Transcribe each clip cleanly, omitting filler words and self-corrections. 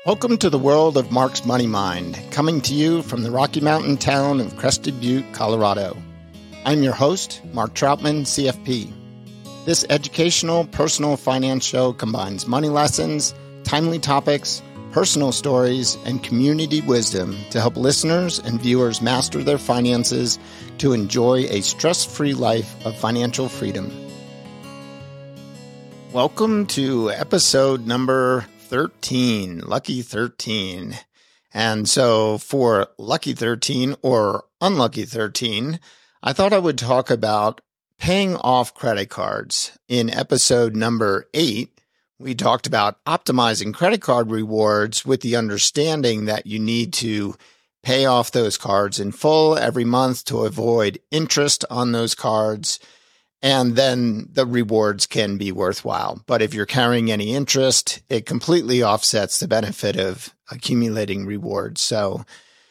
Welcome to the world of Mark's Money Mind, coming to you from the Rocky Mountain town of Crested Butte, Colorado. I'm your host, Mark Troutman, CFP. This educational, personal finance show combines money lessons, timely topics, personal stories, and community wisdom to help listeners and viewers master their finances to enjoy a stress-free life of financial freedom. Welcome to episode number 13, Lucky 13. And so for Lucky 13 or Unlucky 13, I thought I would talk about paying off credit cards. In episode number 8, we talked about optimizing credit card rewards with the understanding that you need to pay off those cards in full every month to avoid interest on those cards. And then the rewards can be worthwhile. But if you're carrying any interest, it completely offsets the benefit of accumulating rewards. So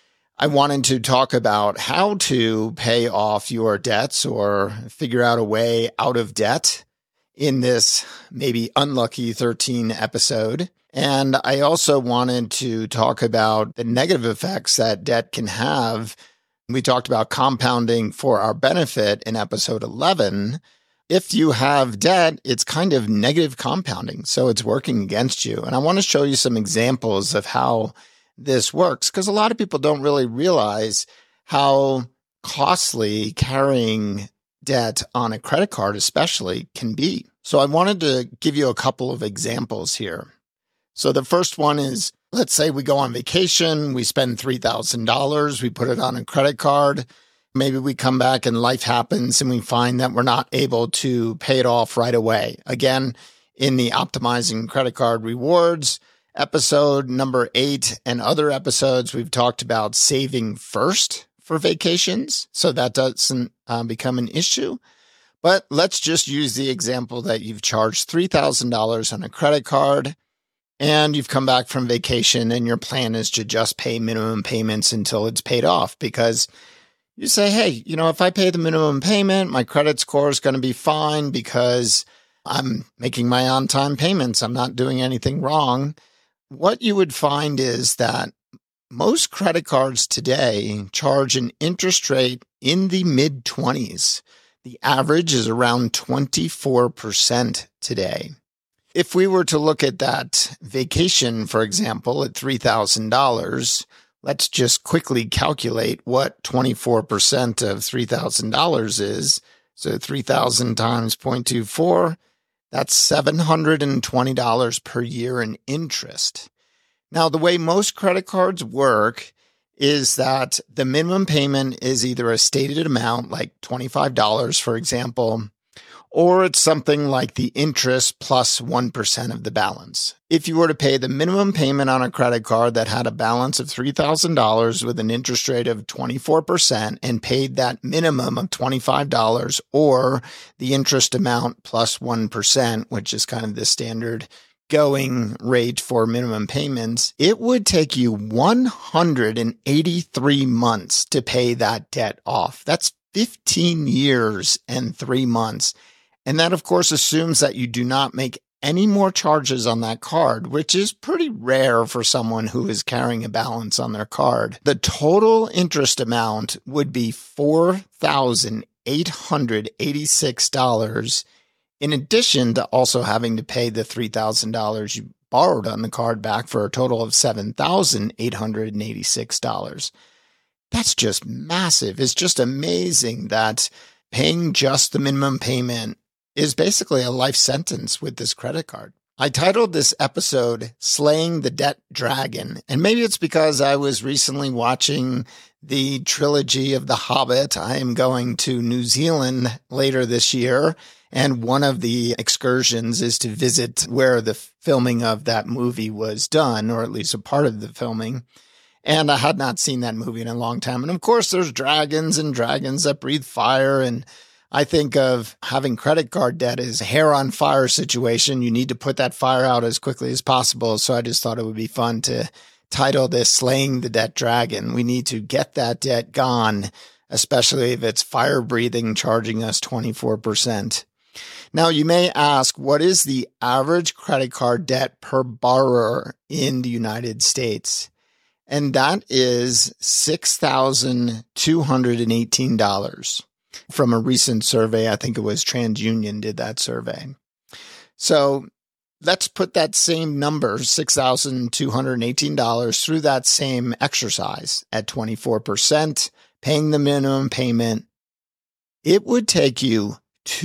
I wanted to talk about how to pay off your debts or figure out a way out of debt in this maybe Unlucky 13 episode. And I also wanted to talk about the negative effects that debt can have. We talked about compounding for our benefit in episode 11. If you have debt, it's kind of negative compounding, so it's working against you. And I want to show you some examples of how this works, because a lot of people don't really realize how costly carrying debt on a credit card especially can be. So I wanted to give you a couple of examples here. So the first one is, let's say we go on vacation, we spend $3,000, we put it on a credit card. Maybe we come back and life happens and we find that we're not able to pay it off right away. Again, in the Optimizing Credit Card Rewards episode number 8 and other episodes, we've talked about saving first for vacations, so that doesn't become an issue. But let's just use the example that you've charged $3,000 on a credit card, and you've come back from vacation and your plan is to just pay minimum payments until it's paid off, because you say, hey, if I pay the minimum payment, my credit score is going to be fine because I'm making my on-time payments. I'm not doing anything wrong. What you would find is that most credit cards today charge an interest rate in the mid-20s. The average is around 24% today. If we were to look at that vacation, for example, at $3,000, let's just quickly calculate what 24% of $3,000 is. So 3,000 times 0.24, that's $720 per year in interest. Now, the way most credit cards work is that the minimum payment is either a stated amount, like $25, for example, or it's something like the interest plus 1% of the balance. If you were to pay the minimum payment on a credit card that had a balance of $3,000 with an interest rate of 24% and paid that minimum of $25 or the interest amount plus 1%, which is kind of the standard going rate for minimum payments, it would take you 183 months to pay that debt off. That's 15 years and 3 months. And that, of course, assumes that you do not make any more charges on that card, which is pretty rare for someone who is carrying a balance on their card. The total interest amount would be $4,886, in addition to also having to pay the $3,000 you borrowed on the card back for a total of $7,886. That's just massive. It's just amazing that paying just the minimum payment is basically a life sentence with this credit card. I titled this episode Slaying the Debt Dragon, and maybe it's because I was recently watching the trilogy of The Hobbit. I am going to New Zealand later this year, and one of the excursions is to visit where the filming of that movie was done, or at least a part of the filming. And I had not seen that movie in a long time. And of course, there's dragons and dragons that breathe fire, and I think of having credit card debt as a hair on fire situation. You need to put that fire out as quickly as possible. So I just thought it would be fun to title this Slaying the Debt Dragon. We need to get that debt gone, especially if it's fire breathing, charging us 24%. Now, you may ask, what is the average credit card debt per borrower in the United States? And that is $6,218 from a recent survey. I think it was TransUnion did that survey. So let's put that same number, $6,218, through that same exercise at 24%, paying the minimum payment. It would take you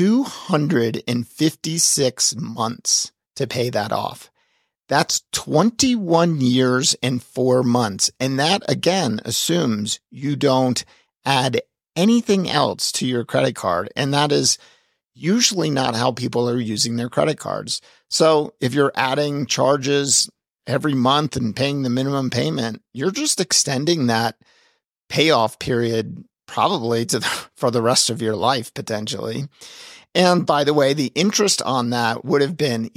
256 months to pay that off. That's 21 years and 4 months. And that, again, assumes you don't add anything else to your credit card. And that is usually not how people are using their credit cards. So if you're adding charges every month and paying the minimum payment, you're just extending that payoff period probably for the rest of your life, potentially. And by the way, the interest on that would have been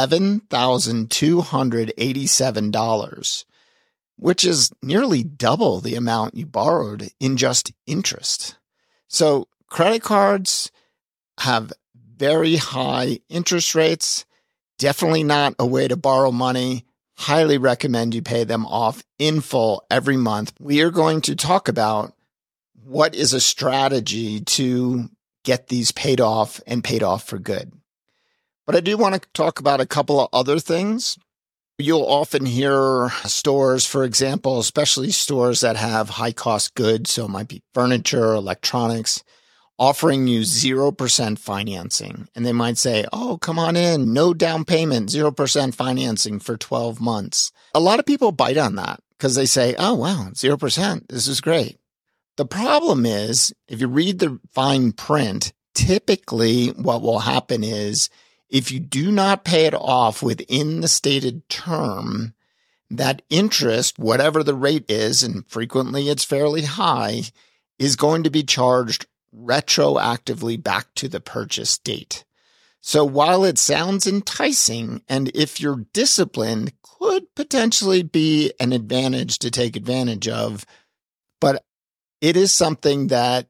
$11,287, which is nearly double the amount you borrowed in just interest. So credit cards have very high interest rates, definitely not a way to borrow money. Highly recommend you pay them off in full every month. We are going to talk about what is a strategy to get these paid off and paid off for good. But I do want to talk about a couple of other things. You'll often hear stores, for example, especially stores that have high cost goods, so it might be furniture, electronics, offering you 0% financing. And they might say, oh, come on in, no down payment, 0% financing for 12 months. A lot of people bite on that because they say, oh, wow, 0%, this is great. The problem is, if you read the fine print, typically what will happen is if you do not pay it off within the stated term, that interest, whatever the rate is, and frequently it's fairly high, is going to be charged retroactively back to the purchase date. So while it sounds enticing, and if you're disciplined, could potentially be an advantage to take advantage of, but it is something that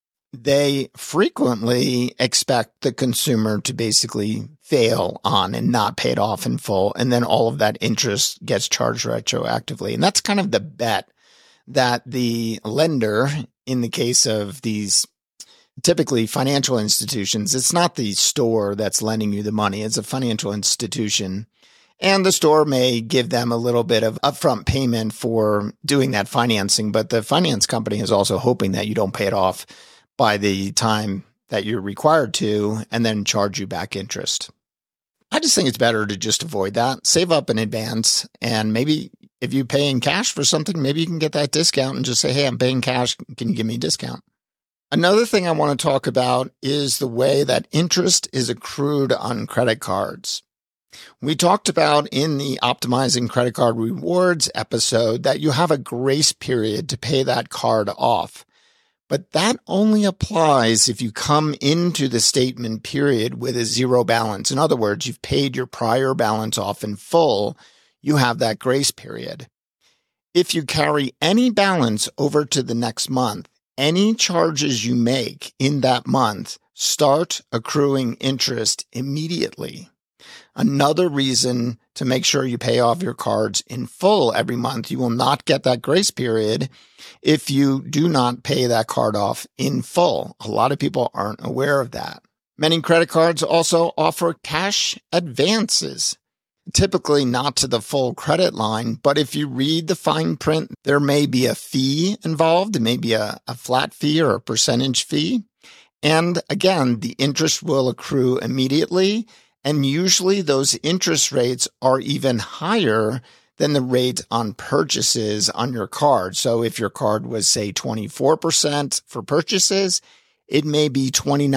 they frequently expect the consumer to basically fail on and not pay it off in full. And then all of that interest gets charged retroactively. And that's kind of the bet that the lender, in the case of these typically financial institutions, it's not the store that's lending you the money. It's a financial institution. And the store may give them a little bit of upfront payment for doing that financing, but the finance company is also hoping that you don't pay it off by the time that you're required to and then charge you back interest. I just think it's better to just avoid that. Save up in advance, and maybe if you pay in cash for something, maybe you can get that discount and just say, hey, I'm paying cash. Can you give me a discount? Another thing I want to talk about is the way that interest is accrued on credit cards. We talked about in the Optimizing Credit Card Rewards episode that you have a grace period to pay that card off. But that only applies if you come into the statement period with a zero balance. In other words, you've paid your prior balance off in full. You have that grace period. If you carry any balance over to the next month, any charges you make in that month start accruing interest immediately. Another reason to make sure you pay off your cards in full every month. You will not get that grace period if you do not pay that card off in full. A lot of people aren't aware of that. Many credit cards also offer cash advances, typically not to the full credit line, but if you read the fine print, there may be a fee involved. It may be a flat fee or a percentage fee. And again, the interest will accrue immediately. And usually those interest rates are even higher than the rate on purchases on your card. So if your card was, say, 24% for purchases, it may be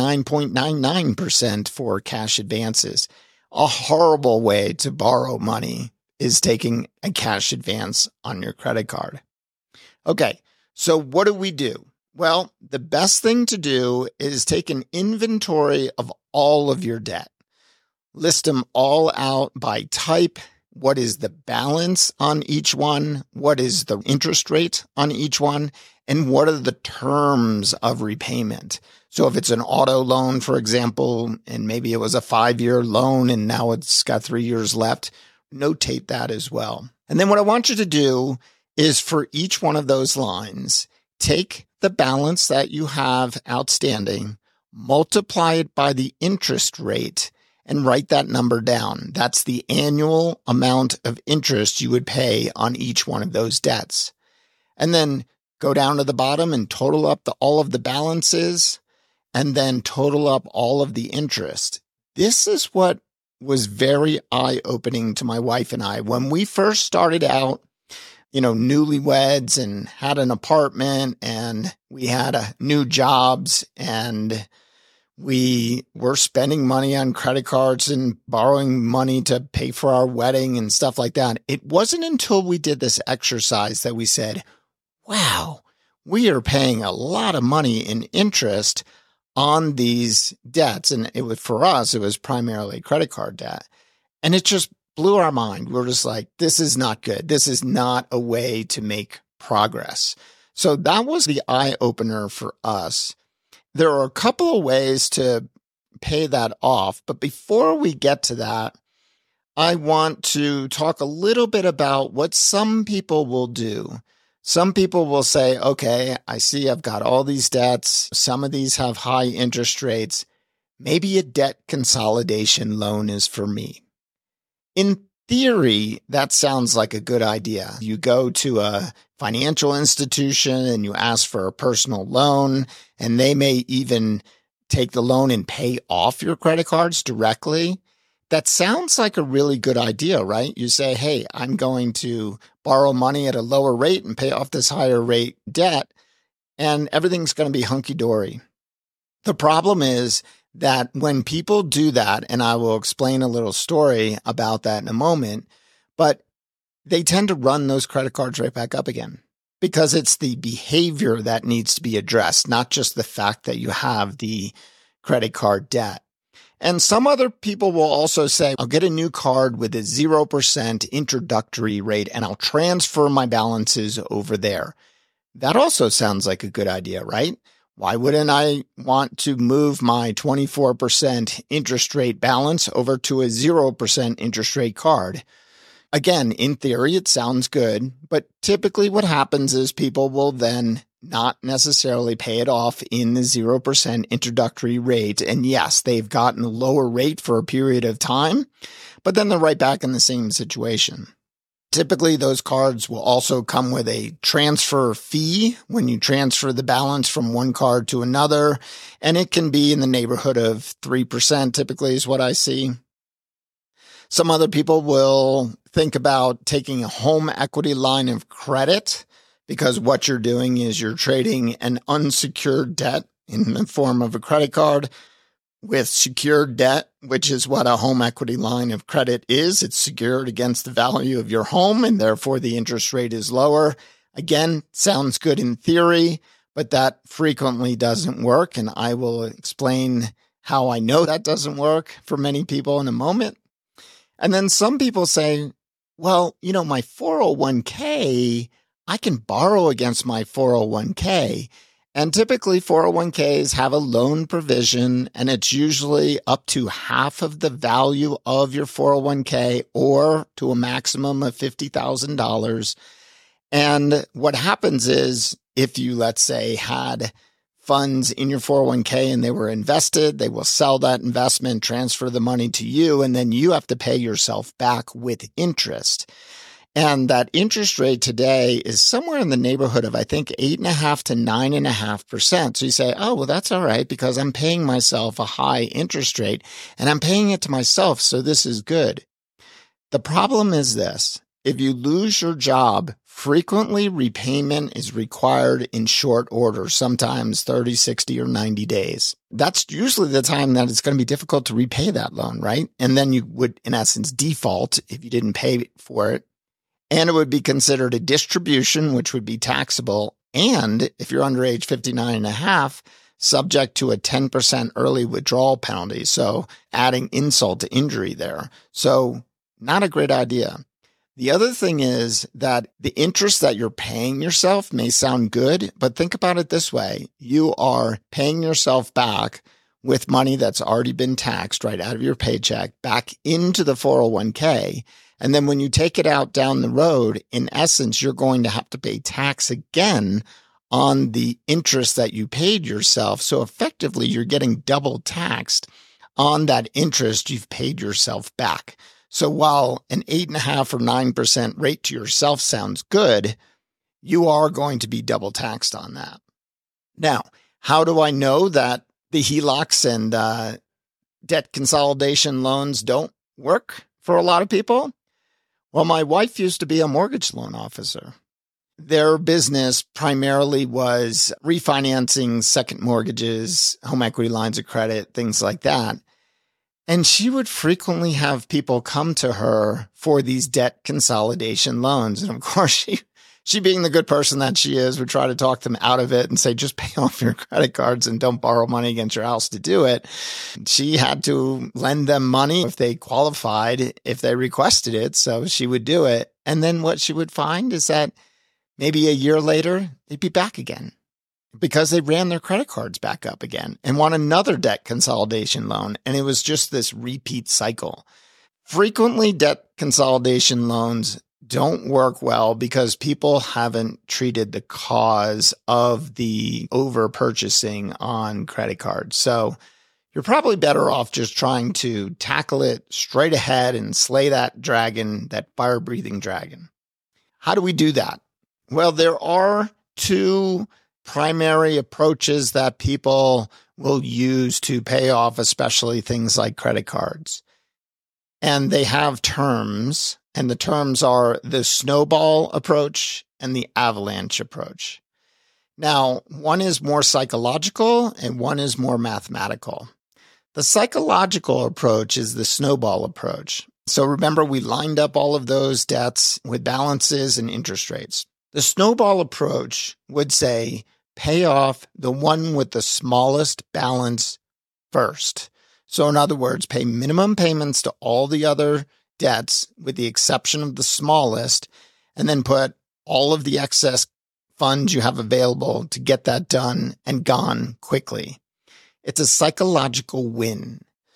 29.99% for cash advances. A horrible way to borrow money is taking a cash advance on your credit card. Okay, so what do? Well, the best thing to do is take an inventory of all of your debt. List them all out by type, what is the balance on each one, what is the interest rate on each one, and what are the terms of repayment. So if it's an auto loan, for example, and maybe it was a 5-year loan and now it's got 3 years left, notate that as well. And then what I want you to do is for each one of those lines, take the balance that you have outstanding, multiply it by the interest rate, and write that number down. That's the annual amount of interest you would pay on each one of those debts. And then go down to the bottom and total up all of the balances, and then total up all of the interest. This is what was very eye-opening to my wife and I. When we first started out, newlyweds and had an apartment and we had new jobs and we were spending money on credit cards and borrowing money to pay for our wedding and stuff like that. It wasn't until we did this exercise that we said, wow, we are paying a lot of money in interest on these debts. And for us, it was primarily credit card debt. And it just blew our mind. We're just like, this is not good. This is not a way to make progress. So that was the eye opener for us. There are a couple of ways to pay that off. But before we get to that, I want to talk a little bit about what some people will do. Some people will say, okay, I see I've got all these debts. Some of these have high interest rates. Maybe a debt consolidation loan is for me. In theory, that sounds like a good idea. You go to a financial institution and you ask for a personal loan, and they may even take the loan and pay off your credit cards directly. That sounds like a really good idea, right? You say, hey, I'm going to borrow money at a lower rate and pay off this higher rate debt, and everything's going to be hunky-dory. The problem is that when people do that, and I will explain a little story about that in a moment, but they tend to run those credit cards right back up again because it's the behavior that needs to be addressed, not just the fact that you have the credit card debt. And some other people will also say, I'll get a new card with a 0% introductory rate and I'll transfer my balances over there. That also sounds like a good idea, right? Why wouldn't I want to move my 24% interest rate balance over to a 0% interest rate card? Again, in theory, it sounds good, but typically what happens is people will then not necessarily pay it off in the 0% introductory rate. And yes, they've gotten a lower rate for a period of time, but then they're right back in the same situation. Typically, those cards will also come with a transfer fee when you transfer the balance from one card to another, and it can be in the neighborhood of 3% typically is what I see. Some other people will think about taking a home equity line of credit because what you're doing is you're trading an unsecured debt in the form of a credit card with secured debt, which is what a home equity line of credit is. It's secured against the value of your home, and therefore the interest rate is lower. Again, sounds good in theory, but that frequently doesn't work, and I will explain how I know that doesn't work for many people in a moment. And then some people say, well, my 401k, I can borrow against my 401k. And typically 401ks have a loan provision, and it's usually up to half of the value of your 401k or to a maximum of $50,000. And what happens is if you, let's say, had funds in your 401k and they were invested, they will sell that investment, transfer the money to you, and then you have to pay yourself back with interest. And that interest rate today is somewhere in the neighborhood of, I think, 8.5% to 9.5%. So you say, oh, well, that's all right because I'm paying myself a high interest rate and I'm paying it to myself. So this is good. The problem is this. If you lose your job, frequently repayment is required in short order, sometimes 30, 60, or 90 days. That's usually the time that it's going to be difficult to repay that loan, right? And then you would, in essence, default if you didn't pay for it. And it would be considered a distribution, which would be taxable. And if you're under age 59 and a half, subject to a 10% early withdrawal penalty. So adding insult to injury there. So not a great idea. The other thing is that the interest that you're paying yourself may sound good, but think about it this way. You are paying yourself back with money that's already been taxed right out of your paycheck back into the 401k. And then when you take it out down the road, in essence, you're going to have to pay tax again on the interest that you paid yourself. So effectively, you're getting double taxed on that interest you've paid yourself back. So while an 8.5% or 9% rate to yourself sounds good, you are going to be double taxed on that. Now, how do I know that the HELOCs and debt consolidation loans don't work for a lot of people? Well, my wife used to be a mortgage loan officer. Their business primarily was refinancing second mortgages, home equity lines of credit, things like that. And she would frequently have people come to her for these debt consolidation loans. And of course, she being the good person that she is, would try to talk them out of it and say, just pay off your credit cards and don't borrow money against your house to do it. She had to lend them money if they qualified, if they requested it. So she would do it. And then what she would find is that maybe a year later, they'd be back again because they ran their credit cards back up again and want another debt consolidation loan. And it was just this repeat cycle. Frequently, debt consolidation loans don't work well because people haven't treated the cause of the over purchasing on credit cards. So you're probably better off just trying to tackle it straight ahead and slay that dragon, that fire-breathing dragon. How do we do that? Well, there are two primary approaches that people will use to pay off, especially things like credit cards. And they have terms, and the terms are the snowball approach and the avalanche approach. Now, one is more psychological and one is more mathematical. The psychological approach is the snowball approach. So remember, we lined up all of those debts with balances and interest rates. The snowball approach would say, pay off the one with the smallest balance first. So in other words, pay minimum payments to all the other debts with the exception of the smallest, and then put all of the excess funds you have available to get that done and gone quickly. It's a psychological win.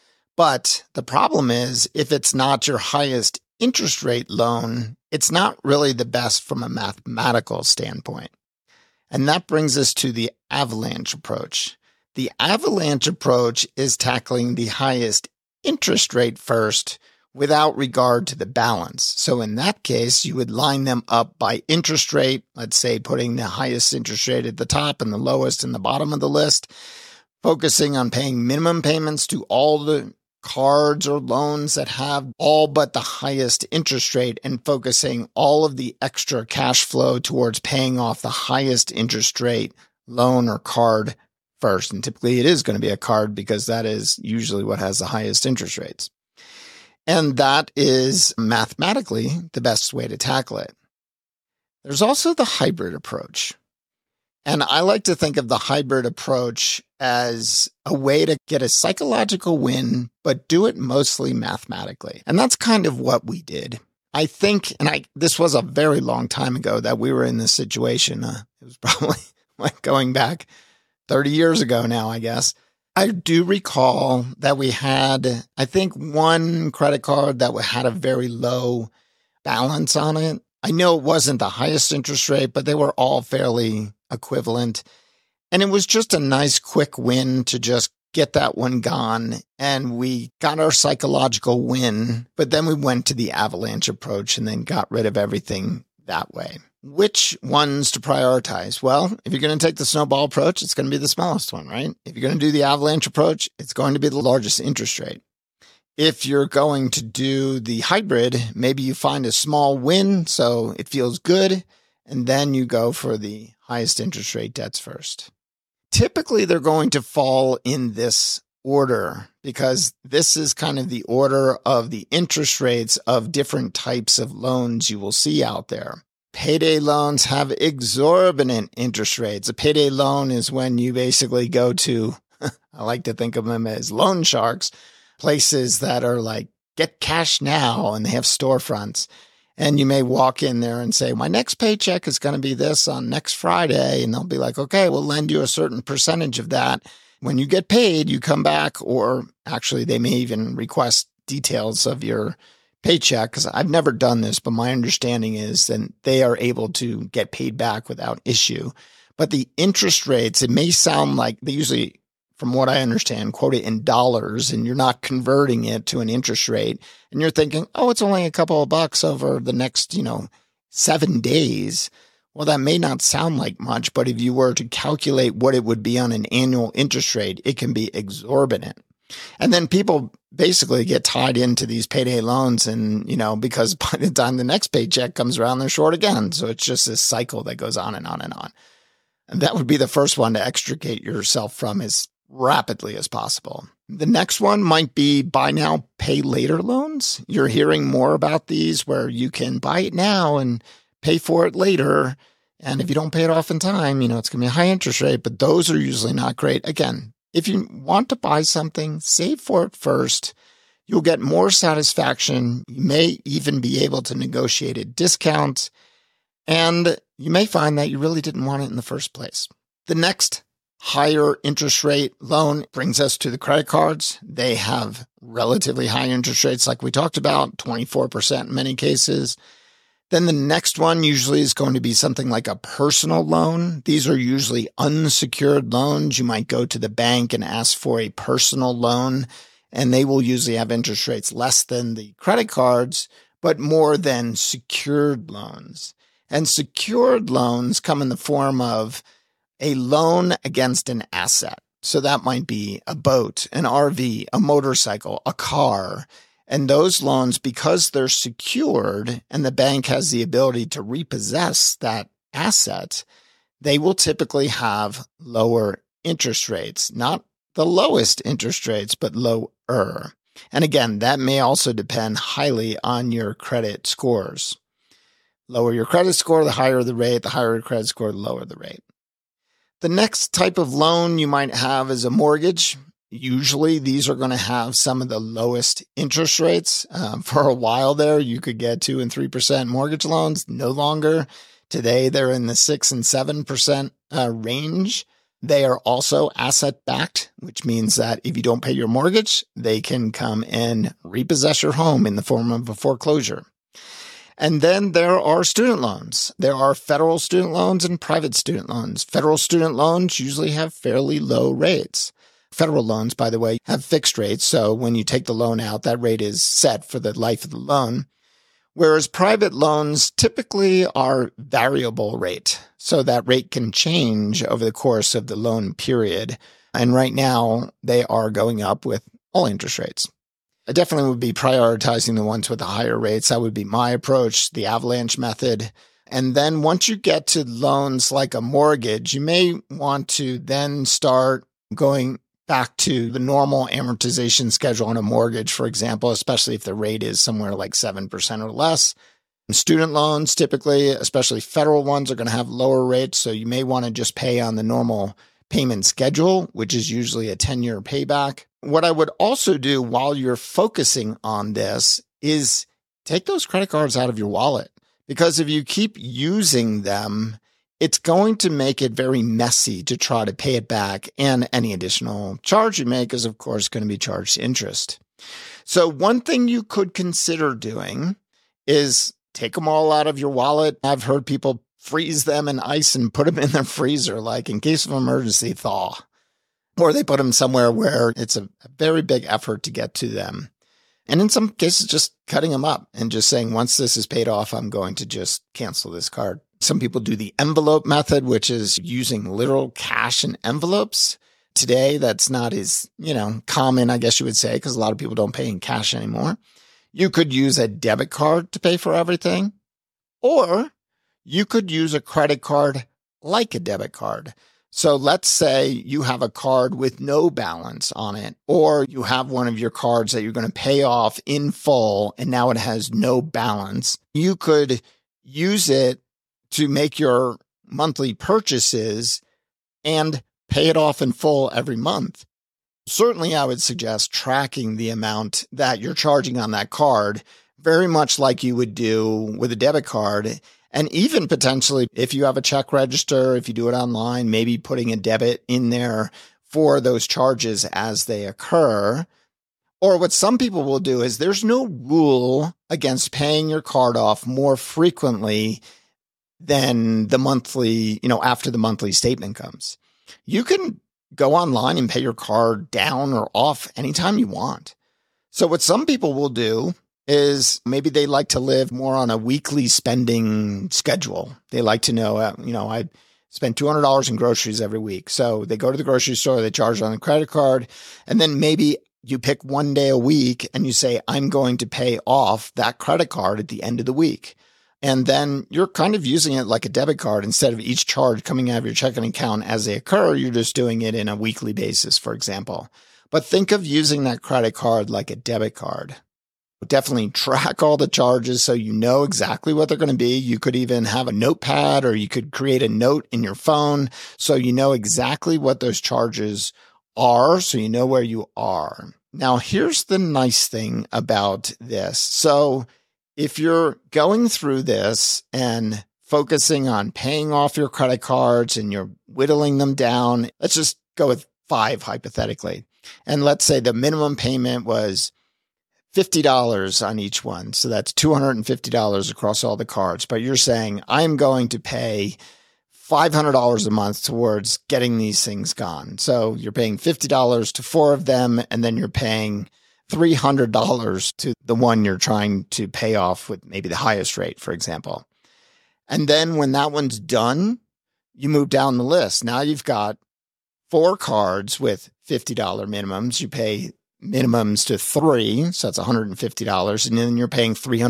But the problem is, if it's not your highest interest rate loan, it's not really the best from a mathematical standpoint. And that brings us to the avalanche approach. The avalanche approach is tackling the highest interest rate first without regard to the balance. So in that case, you would line them up by interest rate, let's say putting the highest interest rate at the top and the lowest in the bottom of the list, focusing on paying minimum payments to all the cards or loans that have all but the highest interest rate and focusing all of the extra cash flow towards paying off the highest interest rate loan or card first. And typically it is going to be a card because that is usually what has the highest interest rates. And that is mathematically the best way to tackle it. There's also the hybrid approach. And I like to think of the hybrid approach as a way to get a psychological win, but do it mostly mathematically. And that's kind of what we did. I think, this was a very long time ago that we were in this situation. It was probably like going back 30 years ago now, I guess. I do recall that we had, I think, one credit card that had a very low balance on it. I know it wasn't the highest interest rate, but they were all fairly equivalent. And it was just a nice quick win to just get that one gone. And we got our psychological win, but then we went to the avalanche approach and then got rid of everything that way. Which ones to prioritize? Well, if you're going to take the snowball approach, it's going to be the smallest one, right? If you're going to do the avalanche approach, it's going to be the largest interest rate. If you're going to do the hybrid, maybe you find a small win, so it feels good, and then you go for the highest interest rate debts first. Typically, they're going to fall in this order because this is kind of the order of the interest rates of different types of loans you will see out there. Payday loans have exorbitant interest rates. A payday loan is when you basically go to, I like to think of them as loan sharks, places that are like get cash now, and they have storefronts. And you may walk in there and say, my next paycheck is going to be this on next Friday. And they'll be like, okay, we'll lend you a certain percentage of that. When you get paid, you come back, or actually they may even request details of your paycheck, because I've never done this, but my understanding is that they are able to get paid back without issue. But the interest rates, it may sound like they usually, from what I understand, quote it in dollars, and you're not converting it to an interest rate. And you're thinking, oh, it's only a couple of bucks over the next, 7 days. Well, that may not sound like much, but if you were to calculate what it would be on an annual interest rate, it can be exorbitant. And then people basically get tied into these payday loans, and, because by the time the next paycheck comes around, they're short again. So it's just this cycle that goes on and on and on. And that would be the first one to extricate yourself from as rapidly as possible. The next one might be buy now, pay later loans. You're hearing more about these where you can buy it now and pay for it later. And if you don't pay it off in time, it's going to be a high interest rate, but those are usually not great. Again, if you want to buy something, save for it first. You'll get more satisfaction. You may even be able to negotiate a discount, and you may find that you really didn't want it in the first place. The next higher interest rate loan brings us to the credit cards. They have relatively high interest rates, like we talked about, 24% in many cases. Then the next one usually is going to be something like a personal loan. These are usually unsecured loans. You might go to the bank and ask for a personal loan, and they will usually have interest rates less than the credit cards, but more than secured loans. And secured loans come in the form of a loan against an asset. So that might be a boat, an RV, a motorcycle, a car. And those loans, because they're secured and the bank has the ability to repossess that asset, they will typically have lower interest rates, not the lowest interest rates, but lower. And again, that may also depend highly on your credit scores. Lower your credit score, the higher the rate. The higher your credit score, the lower the rate. The next type of loan you might have is a mortgage. Usually these are going to have some of the lowest interest rates. For a while there, you could get 2 and 3% mortgage loans. No longer. Today, they're in the 6 and 7% range. They are also asset-backed, which means that if you don't pay your mortgage, they can come and repossess your home in the form of a foreclosure. And then there are student loans. There are federal student loans and private student loans. Federal student loans usually have fairly low rates. Federal loans, by the way, have fixed rates. So when you take the loan out, that rate is set for the life of the loan. Whereas private loans typically are variable rate. So that rate can change over the course of the loan period. And right now they are going up with all interest rates. I definitely would be prioritizing the ones with the higher rates. That would be my approach, the avalanche method. And then once you get to loans like a mortgage, you may want to then start going back to the normal amortization schedule on a mortgage, for example, especially if the rate is somewhere like 7% or less. Student loans, typically, especially federal ones, are going to have lower rates. So you may want to just pay on the normal payment schedule, which is usually a 10-year payback. What I would also do while you're focusing on this is take those credit cards out of your wallet, because if you keep using them, it's going to make it very messy to try to pay it back. And any additional charge you make is, of course, going to be charged interest. So one thing you could consider doing is take them all out of your wallet. I've heard people freeze them in ice and put them in their freezer, like in case of emergency thaw. Or they put them somewhere where it's a very big effort to get to them. And in some cases, just cutting them up and just saying, once this is paid off, I'm going to just cancel this card. Some people do the envelope method, which is using literal cash in envelopes. Today, that's not as, common, I guess you would say, because a lot of people don't pay in cash anymore. You could use a debit card to pay for everything, or you could use a credit card like a debit card. So let's say you have a card with no balance on it, or you have one of your cards that you're going to pay off in full, and now it has no balance. You could use it to make your monthly purchases and pay it off in full every month. Certainly, I would suggest tracking the amount that you're charging on that card, very much like you would do with a debit card. And even potentially, if you have a check register, if you do it online, maybe putting a debit in there for those charges as they occur. Or what some people will do is there's no rule against paying your card off more frequently than the monthly, after the monthly statement comes. You can go online and pay your card down or off anytime you want. So what some people will do is maybe they like to live more on a weekly spending schedule. They like to know, I spend $200 in groceries every week. So they go to the grocery store, they charge on the credit card, and then maybe you pick one day a week and you say, I'm going to pay off that credit card at the end of the week. And then you're kind of using it like a debit card. Instead of each charge coming out of your checking account as they occur, you're just doing it in a weekly basis, for example. But think of using that credit card like a debit card. Definitely track all the charges so you know exactly what they're going to be. You could even have a notepad, or you could create a note in your phone so you know exactly what those charges are, so you know where you are. Now, here's the nice thing about this. So if you're going through this and focusing on paying off your credit cards and you're whittling them down, let's just go with 5 hypothetically. And let's say the minimum payment was $50 on each one. So that's $250 across all the cards. But you're saying, I'm going to pay $500 a month towards getting these things gone. So you're paying $50 to 4 of them, and then you're paying $300 to the one you're trying to pay off with maybe the highest rate, for example. And then when that one's done, you move down the list. Now you've got 4 cards with $50 minimums. You pay minimums to 3, so that's $150. And then you're paying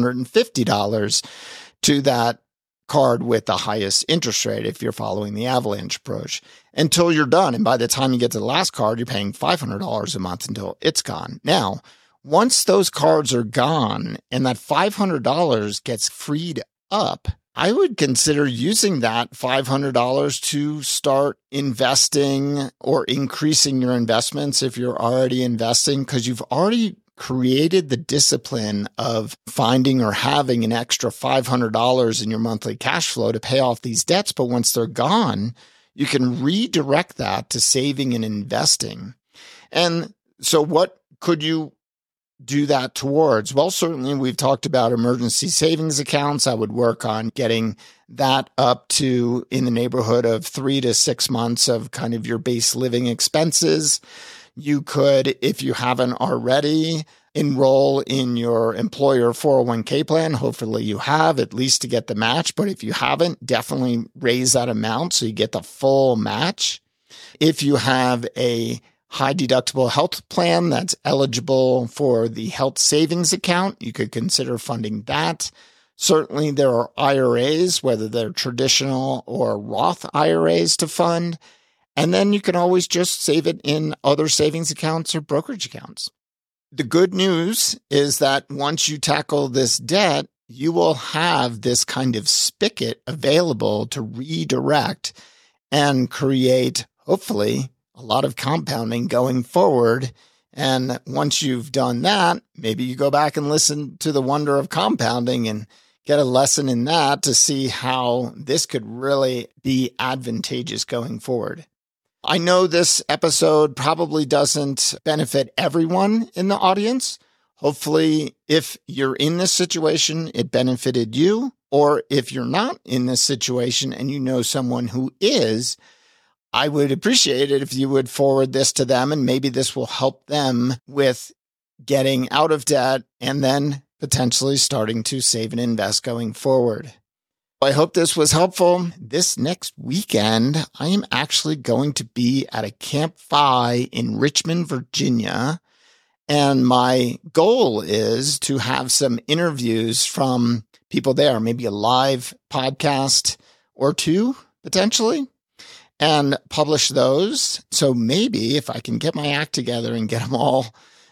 $350 to that card with the highest interest rate if you're following the avalanche approach until you're done. And by the time you get to the last card, you're paying $500 a month until it's gone. Now, once those cards are gone and that $500 gets freed up, I would consider using that $500 to start investing or increasing your investments if you're already investing, because you've already created the discipline of finding or having an extra $500 in your monthly cash flow to pay off these debts. But once they're gone, you can redirect that to saving and investing. And so what could you do that towards? Well, certainly we've talked about emergency savings accounts. I would work on getting that up to in the neighborhood of 3 to 6 months of kind of your base living expenses. You could, if you haven't already, enroll in your employer 401k plan. Hopefully you have, at least to get the match. But if you haven't, definitely raise that amount so you get the full match. If you have a high deductible health plan that's eligible for the health savings account, you could consider funding that. Certainly there are IRAs, whether they're traditional or Roth IRAs to fund. And then you can always just save it in other savings accounts or brokerage accounts. The good news is that once you tackle this debt, you will have this kind of spigot available to redirect and create, hopefully, a lot of compounding going forward. And once you've done that, maybe you go back and listen to The Wonder of Compounding and get a lesson in that to see how this could really be advantageous going forward. I know this episode probably doesn't benefit everyone in the audience. Hopefully, if you're in this situation, it benefited you. Or if you're not in this situation and you know someone who is, I would appreciate it if you would forward this to them, and maybe this will help them with getting out of debt and then potentially starting to save and invest going forward. I hope this was helpful. This next weekend, I am actually going to be at a Camp FI in Richmond, Virginia. And my goal is to have some interviews from people there, maybe a live podcast or 2 potentially, and publish those. So maybe if I can get my act together and get them all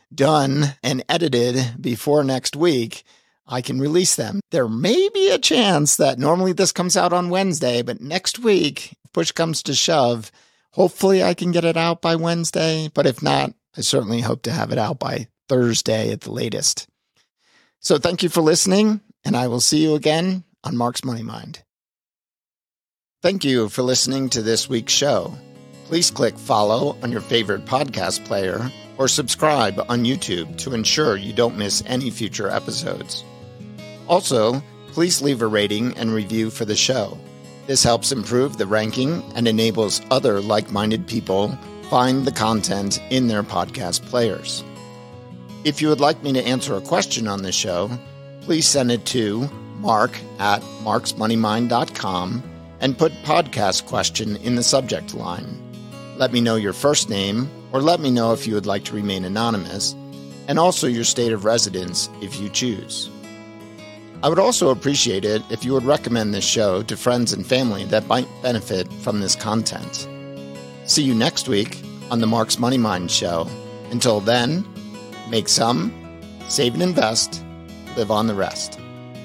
done and edited before next week, I can release them. There may be a chance that normally this comes out on Wednesday, but next week, if push comes to shove, hopefully I can get it out by Wednesday. But if not, I certainly hope to have it out by Thursday at the latest. So thank you for listening, and I will see you again on Mark's Money Mind. Thank you for listening to this week's show. Please click follow on your favorite podcast player or subscribe on YouTube to ensure you don't miss any future episodes. Also, please leave a rating and review for the show. This helps improve the ranking and enables other like-minded people find the content in their podcast players. If you would like me to answer a question on the show, please send it to mark@marksmoneymind.com and put podcast question in the subject line. Let me know your first name, or let me know if you would like to remain anonymous, and also your state of residence if you choose. I would also appreciate it if you would recommend this show to friends and family that might benefit from this content. See you next week on the Mark's Money Mind Show. Until then, make some, save and invest, live on the rest.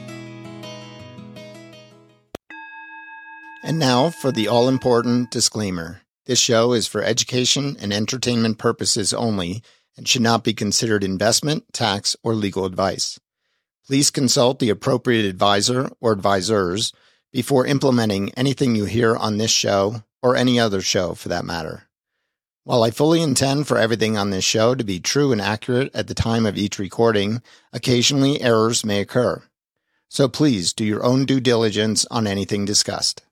And now for the all-important disclaimer. This show is for education and entertainment purposes only and should not be considered investment, tax, or legal advice. Please consult the appropriate advisor or advisors before implementing anything you hear on this show or any other show for that matter. While I fully intend for everything on this show to be true and accurate at the time of each recording, occasionally errors may occur. So please do your own due diligence on anything discussed.